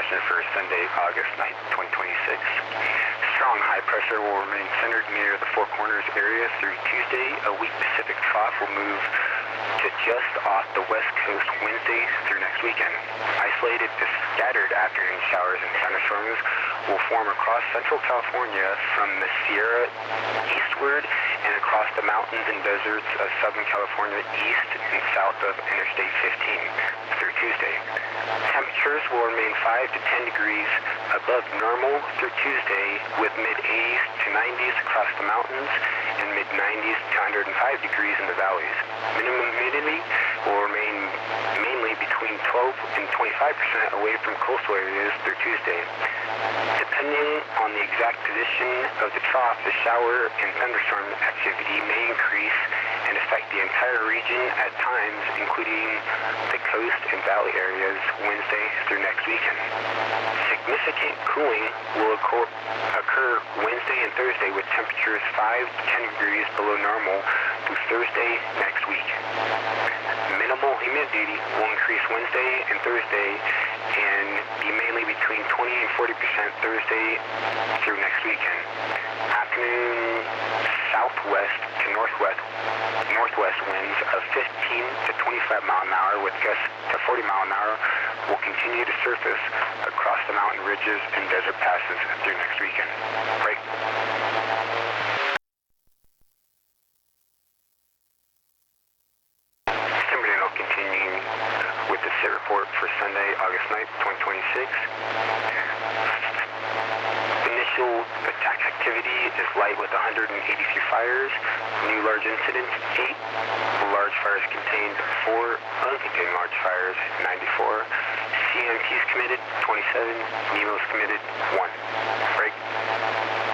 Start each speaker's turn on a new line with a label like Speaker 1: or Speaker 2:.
Speaker 1: pressure for Sunday, August 9th, 2026. Strong high pressure will remain centered near the Four Corners area through Tuesday. A weak Pacific trough will move to just off the west coast Wednesday through next weekend. Isolated to scattered afternoon showers and thunderstorms will form across central California from the Sierra eastward and across the mountains and deserts of Southern California east and south of Interstate 15 through Tuesday. Temperatures will remain 5 to 10 degrees above normal through Tuesday, with mid-80s to 90s across the mountains and mid-90s to 105 degrees in the valleys. Minimum humidity will remain mainly between 12 and 25% away from coastal areas through Tuesday. Depending on the exact position of the trough, the shower and thunderstorm activity may increase and affect the entire region at times, including the coast and valley areas Wednesday through next weekend. Significant cooling will occur Wednesday and Thursday, with temperatures 5 to 10 degrees below normal through Thursday next week. Minimal humidity will increase Wednesday and Thursday and be mainly between 20 and 40% Thursday through next weekend. Afternoon southwest to northwest winds of 15 to 25 mile an hour with gusts to 40 mile an hour will continue to surface across the mountain ridges and desert passes through next weekend. Break. Continuing with the SIT report for Sunday, August 9th, 2026. Initial attack activity is light with 183 fires. New large incidents, 8. Large fires contained, 4. Uncontained large fires, 94. CMPs committed, 27. NEMOs committed, 1. Break.